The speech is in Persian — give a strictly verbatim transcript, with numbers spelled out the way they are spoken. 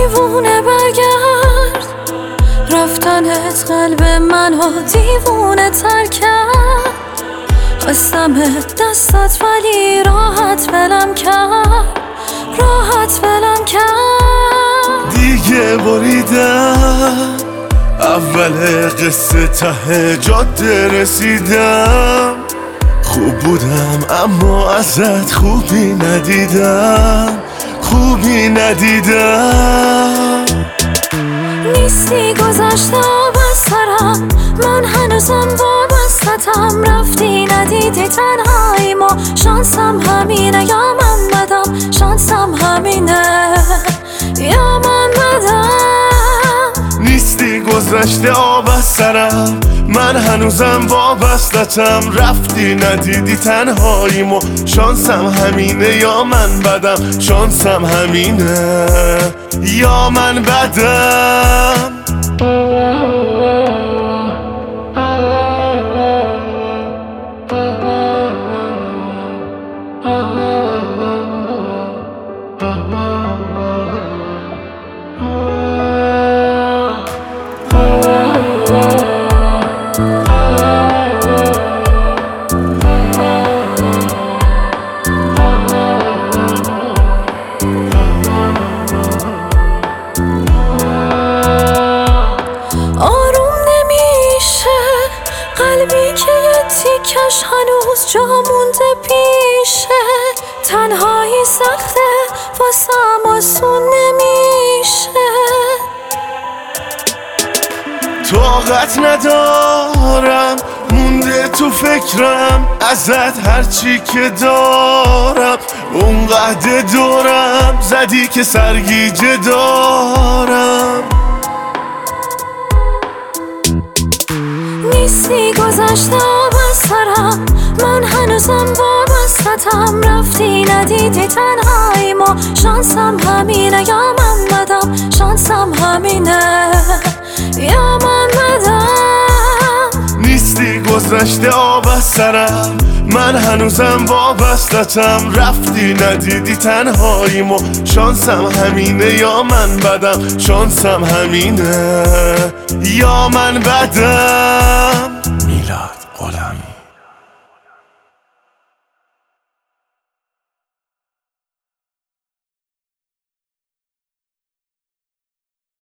دیوونه برگرد، رفتنت قلب منو دیوونه تر کرد. خواستمت دستت ولی راحت ولم کرد، راحت ولم کرد. دیگه بریدم اول قصه ته جاده رسیدم. خوب بودم اما ازت خوبی ندیدم، خوبی ندیدم. نیستی گذشته از سرم، من هنوزم وابستم. رفتی ندیدی تنهاییمو، شانسم همینه یا من بدم، شانسم همینه یا من بدم. نیستی گذشته آب از سرم، من هنوزم وابستم. رفتی ندیدی تنهاییمو، شانسم همینه یا من بدم، شانسم همینه یا من بدم. قلبی که یه تیکش هنوز جا مونده پیشه. تنهایی سخته واسم آسون نمیشه. طاقت ندارم مونده تو فکرم، ازت هرچی که دارم اونقدر دورم زدی که سرگیجه دارم. نیستی گذشته از سرم، من هنوزم وابستم. رفتی ندیدی تنهاییمو، شانسم همینه یا من بدم، شانسم همینه یا من بدم. نیستی گذشته آب از سرم، من هنوزم وابستم. رفتی ندیدی تنهاییمو، شانسم همینه یا من بدم، شانسم همینه یا من بدم. میلاد غلامی.